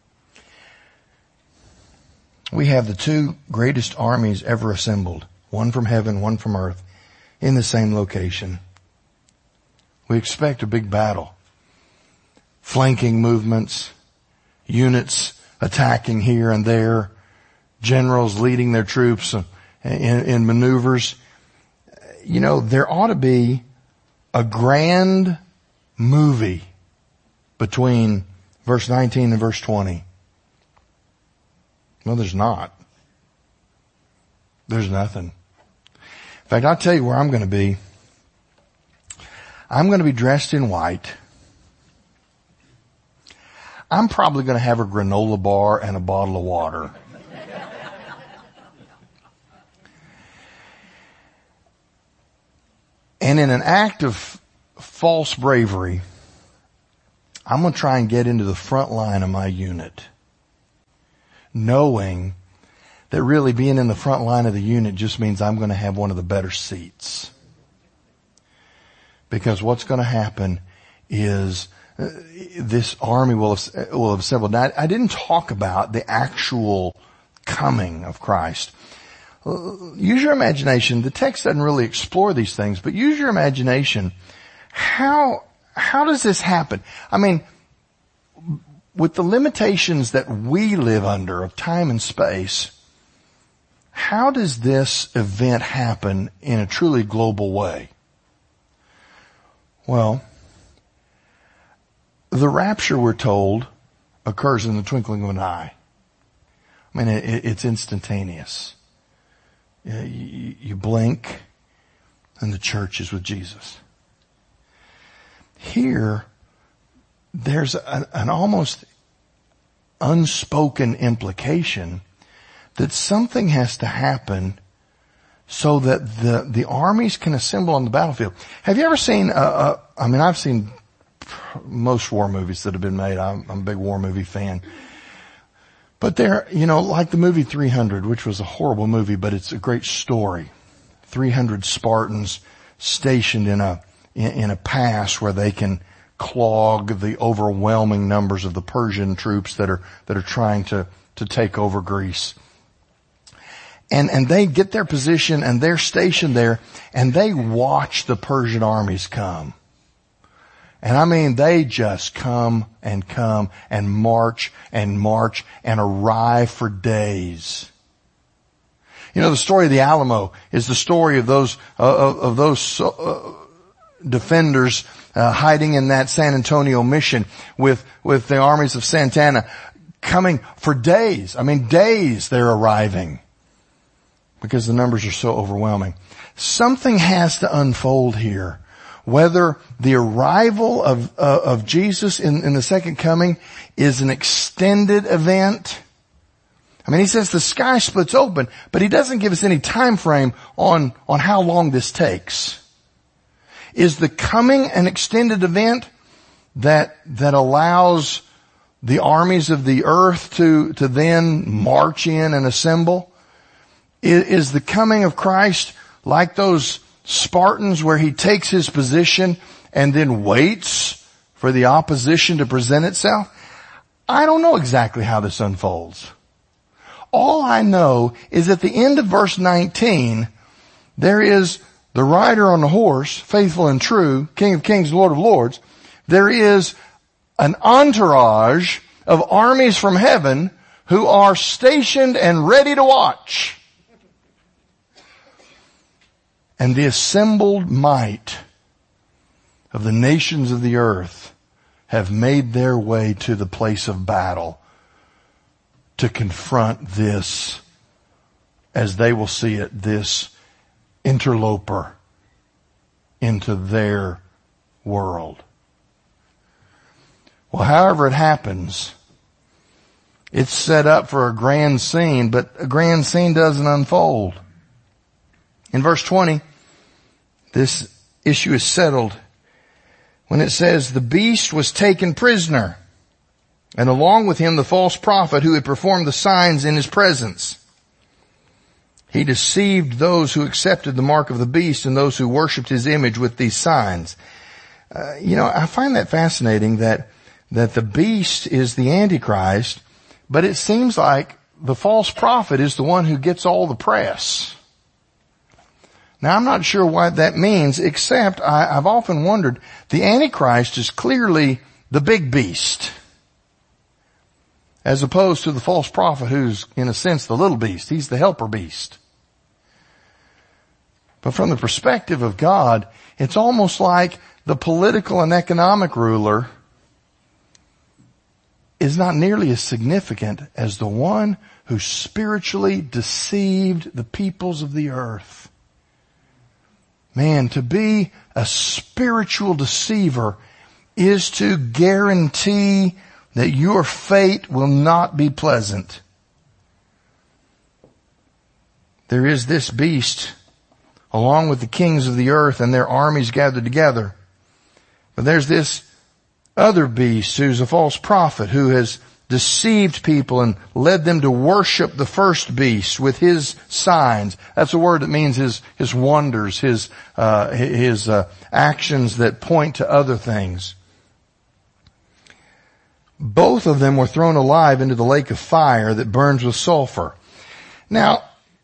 We have the two greatest armies ever assembled, one from heaven, one from earth, in the same location. We expect a big battle. Flanking movements, units attacking here and there, generals leading their troops in, in maneuvers. You know, there ought to be a grand movie between verse nineteen and verse twenty. Well, there's not. There's nothing. In fact, I'll tell you where I'm going to be. I'm going to be dressed in white. I'm probably going to have a granola bar and a bottle of water. And in an act of false bravery, I'm going to try and get into the front line of my unit, knowing that really being in the front line of the unit just means I'm going to have one of the better seats. Because what's going to happen is uh, this army will have, will have assembled. Now, I didn't talk about the actual coming of Christ. Use your imagination. The text doesn't really explore these things, but use your imagination. How, how does this happen? I mean, with the limitations that we live under of time and space, how does this event happen in a truly global way? Well, the rapture, we're told, occurs in the twinkling of an eye. I mean, it, it's instantaneous. You, you blink and the church is with Jesus. Here, there's an, an almost unspoken implication that something has to happen so that the, the armies can assemble on the battlefield. Have you ever seen, uh, uh, I mean, I've seen most war movies that have been made. I'm, I'm a big war movie fan. But they're, you know, like the movie three hundred, which was a horrible movie, but it's a great story. three hundred Spartans stationed in a, in, in a pass where they can clog the overwhelming numbers of the Persian troops that are, that are trying to, to take over Greece. And, and they get their position and they're stationed there and they watch the Persian armies come. And I mean, they just come and come and march and march and arrive for days. You know, the story of the Alamo is the story of those, uh, of, of those, uh, defenders, uh, hiding in that San Antonio mission with, with the armies of Santana coming for days. I mean, days they're arriving because the numbers are so overwhelming. Something has to unfold here. Whether the arrival of, uh, of Jesus in, in the second coming is an extended event. I mean, he says the sky splits open, but he doesn't give us any time frame on, on how long this takes. Is the coming an extended event that, that allows the armies of the earth to, to then march in and assemble? Is, is the coming of Christ like those Spartans where he takes his position and then waits for the opposition to present itself? I don't know exactly how this unfolds. All I know is at the end of verse nineteen, there is the rider on the horse, faithful and true, King of Kings, Lord of Lords. There is an entourage of armies from heaven who are stationed and ready to watch. And the assembled might of the nations of the earth have made their way to the place of battle to confront this, as they will see it, this interloper into their world. Well, however it happens, it's set up for a grand scene, but a grand scene doesn't unfold. In verse twenty, this issue is settled when it says, the beast was taken prisoner, and along with him the false prophet who had performed the signs in his presence. He deceived those who accepted the mark of the beast and those who worshipped his image with these signs. Uh, you know, I find that fascinating that, that the beast is the Antichrist, but it seems like the false prophet is the one who gets all the press. Now, I'm not sure what that means, except I, I've often wondered, the Antichrist is clearly the big beast, as opposed to the false prophet who's, in a sense, the little beast. He's the helper beast. But from the perspective of God, it's almost like the political and economic ruler is not nearly as significant as the one who spiritually deceived the peoples of the earth. Man, to be a spiritual deceiver is to guarantee that your fate will not be pleasant. There is this beast, along with the kings of the earth and their armies gathered together. But there's this other beast who's a false prophet who has deceived people and led them to worship the first beast with his signs. That's a word that means his, his wonders, his, uh, his, uh, actions that point to other things. Both of them were thrown alive into the lake of fire that burns with sulfur. Now,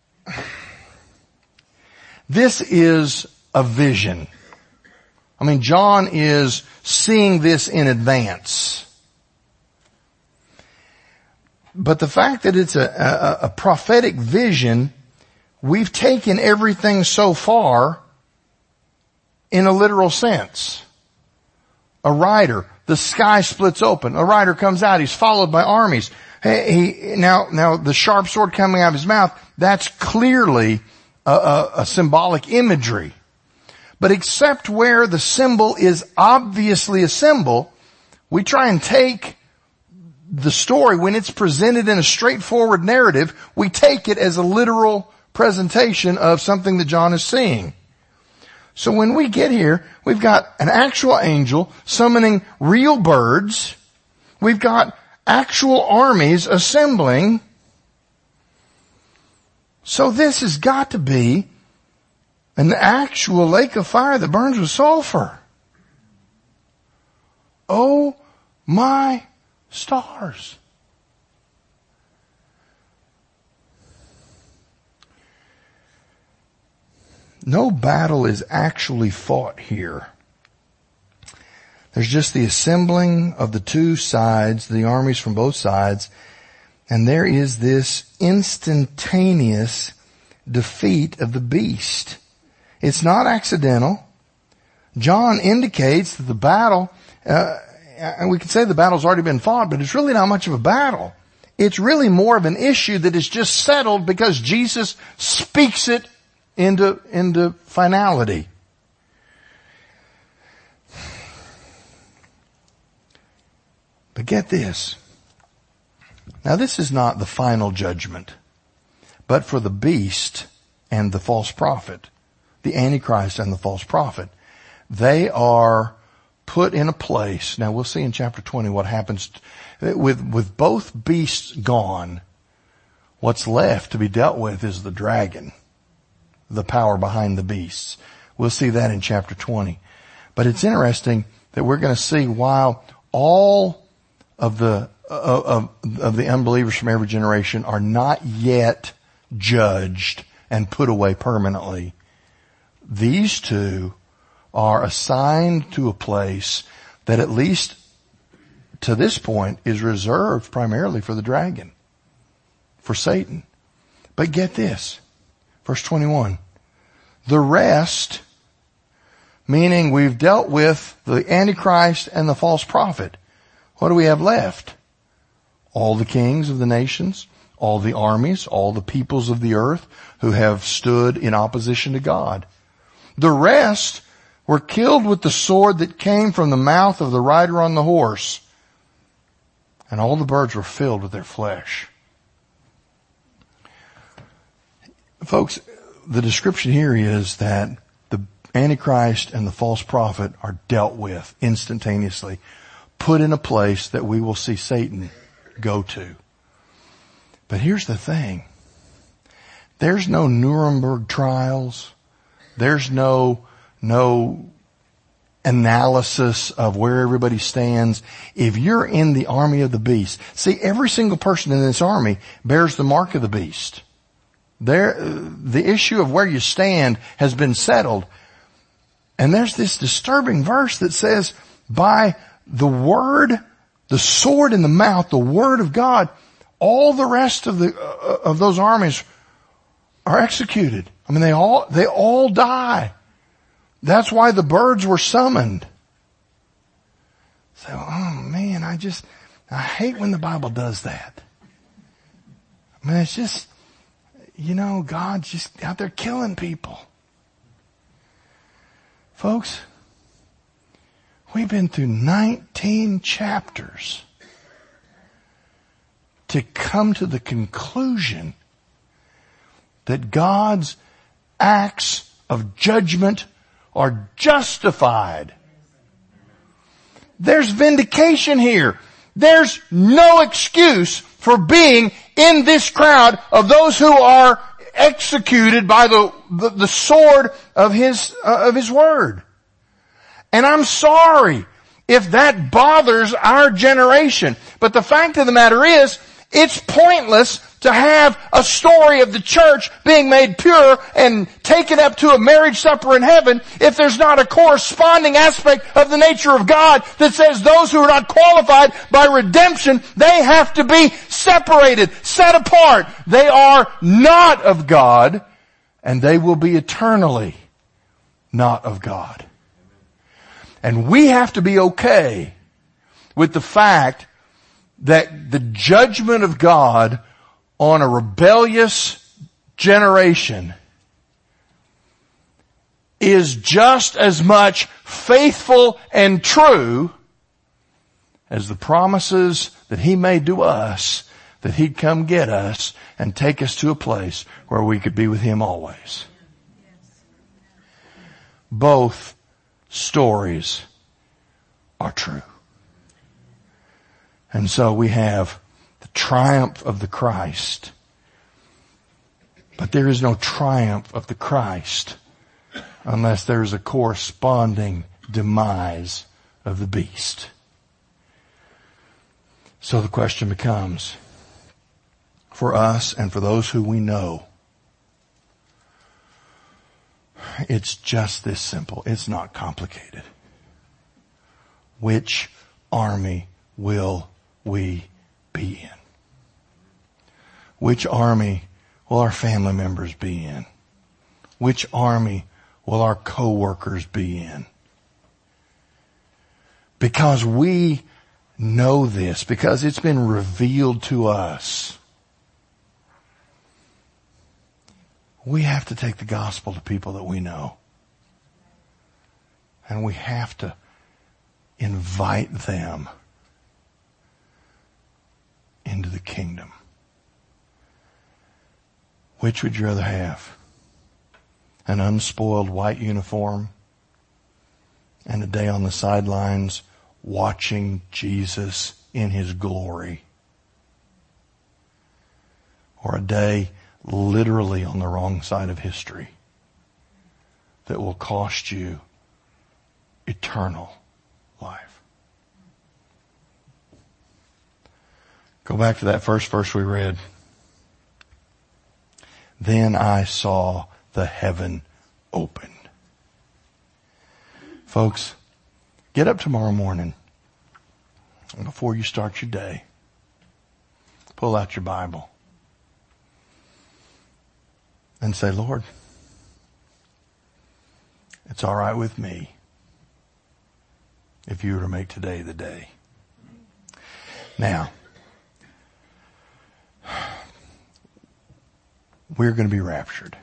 this is a vision. I mean, John is seeing this in advance. But the fact that it's a, a, a prophetic vision, we've taken everything so far in a literal sense. A rider, the sky splits open. A rider comes out. He's followed by armies. He, he now, now the sharp sword coming out of his mouth, that's clearly a, a, a symbolic imagery. But except where the symbol is obviously a symbol, we try and take the story, when it's presented in a straightforward narrative, we take it as a literal presentation of something that John is seeing. So when we get here, we've got an actual angel summoning real birds. We've got actual armies assembling. So this has got to be an actual lake of fire that burns with sulfur. Oh my stars. No battle is actually fought here. There's just the assembling of the two sides, the armies from both sides, and there is this instantaneous defeat of the beast. It's not accidental. John indicates that the battle, uh, and we can say the battle's already been fought, but it's really not much of a battle. It's really more of an issue that is just settled because Jesus speaks it into, into finality. But get this. Now this is not the final judgment, but for the beast and the false prophet, the Antichrist and the false prophet. They are put in a place. Now we'll see in chapter twenty what happens with, with both beasts gone. What's left to be dealt with is the dragon, the power behind the beasts. We'll see that in chapter twenty. But it's interesting that we're going to see while all of the, of, of the unbelievers from every generation are not yet judged and put away permanently, these two are assigned to a place that at least to this point is reserved primarily for the dragon, for Satan. But get this, verse twenty-one, the rest, meaning we've dealt with the Antichrist and the false prophet. What do we have left? All the kings of the nations, all the armies, all the peoples of the earth who have stood in opposition to God. The rest were killed with the sword that came from the mouth of the rider on the horse. And all the birds were filled with their flesh. Folks, the description here is that the Antichrist and the false prophet are dealt with instantaneously, put in a place that we will see Satan go to. But here's the thing. There's no Nuremberg trials. There's no No analysis of where everybody stands. If you're in the army of the beast, see, every single person in this army bears the mark of the beast. There, the issue of where you stand has been settled. And there's this disturbing verse that says, by the word, the sword in the mouth, the word of God, all the rest of the, uh, of those armies are executed. I mean, they all, they all die. That's why the birds were summoned. So, oh man, I just, I hate when the Bible does that. I mean, it's just, you know, God's just out there killing people. Folks, we've been through nineteen chapters to come to the conclusion that God's acts of judgment are justified. There's vindication here. There's no excuse for being in this crowd of those who are executed by the, the, the sword of his, uh, of his word. And I'm sorry if that bothers our generation. But the fact of the matter is, it's pointless to have a story of the church being made pure and taken up to a marriage supper in heaven if there's not a corresponding aspect of the nature of God that says those who are not qualified by redemption, they have to be separated, set apart. They are not of God, and they will be eternally not of God. And we have to be okay with the fact that the judgment of God on a rebellious generation is just as much faithful and true as the promises that He made to us, that He'd come get us and take us to a place where we could be with Him always. Both stories are true. And so we have the triumph of the Christ. But there is no triumph of the Christ unless there is a corresponding demise of the beast. So the question becomes, for us and for those who we know, it's just this simple. It's not complicated. Which army will we be in? Which army will our family members be in? Which army will our co-workers be in? Because we know this, because it's been revealed to us, we have to take the gospel to people that we know. And we have to invite them into the kingdom. Which would you rather have? An unspoiled white uniform and a day on the sidelines watching Jesus in His glory? Or a day literally on the wrong side of history that will cost you eternal life? Go back to that first verse we read. Then I saw the heaven opened. Folks, get up tomorrow morning and before you start your day, pull out your Bible and say, Lord, it's all right with me if you were to make today the day. Now, we're going to be raptured.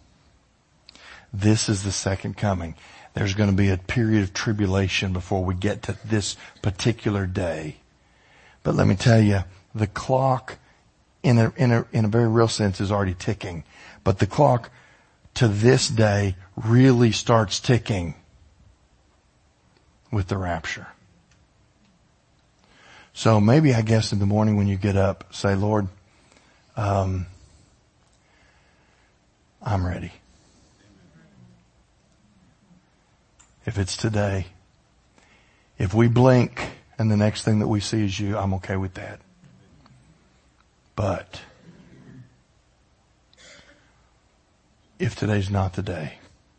This is the second coming. There's going to be a period of tribulation before we get to this particular day. But let me tell you, the clock in a, in a, in a very real sense is already ticking. But the clock to this day really starts ticking with the rapture. So maybe, I guess, in the morning when you get up, say, Lord, um, I'm ready. If it's today, if we blink and the next thing that we see is you, I'm okay with that. But if today's not the day,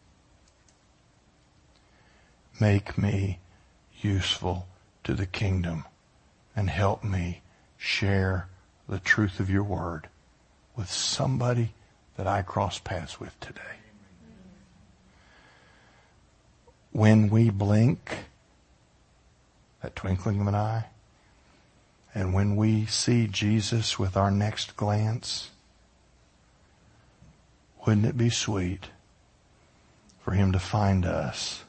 make me useful to the kingdom and help me share the truth of your word with somebody that I cross paths with today. When we blink, that twinkling of an eye, and when we see Jesus with our next glance, wouldn't it be sweet for Him to find us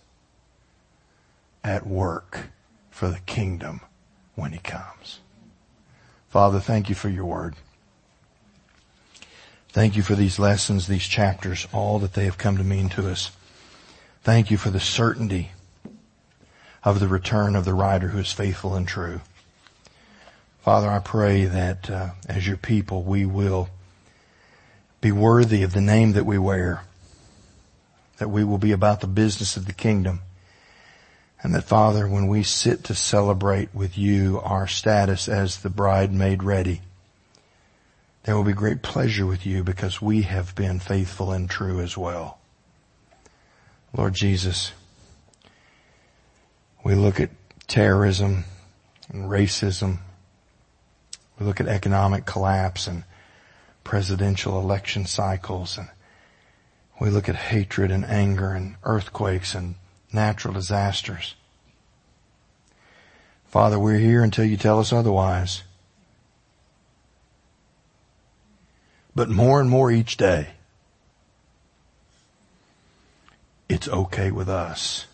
at work for the kingdom when He comes? Father, thank you for your word. Thank you for these lessons, these chapters, all that they have come to mean to us. Thank you for the certainty of the return of the writer who is faithful and true. Father, I pray that uh, as your people, we will be worthy of the name that we wear, that we will be about the business of the kingdom, and that, Father, when we sit to celebrate with you our status as the bride made ready, there will be great pleasure with you because we have been faithful and true as well. Lord Jesus, we look at terrorism and racism. We look at economic collapse and presidential election cycles, and we look at hatred and anger and earthquakes and natural disasters. Father, we're here until you tell us otherwise. But more and more each day, it's okay with us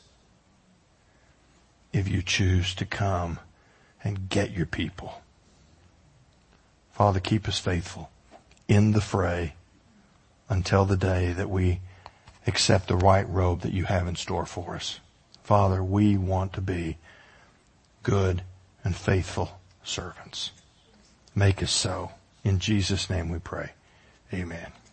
if you choose to come and get your people. Father, keep us faithful in the fray until the day that we accept the white robe that you have in store for us. Father, we want to be good and faithful servants. Make us so. In Jesus' name we pray. Amen.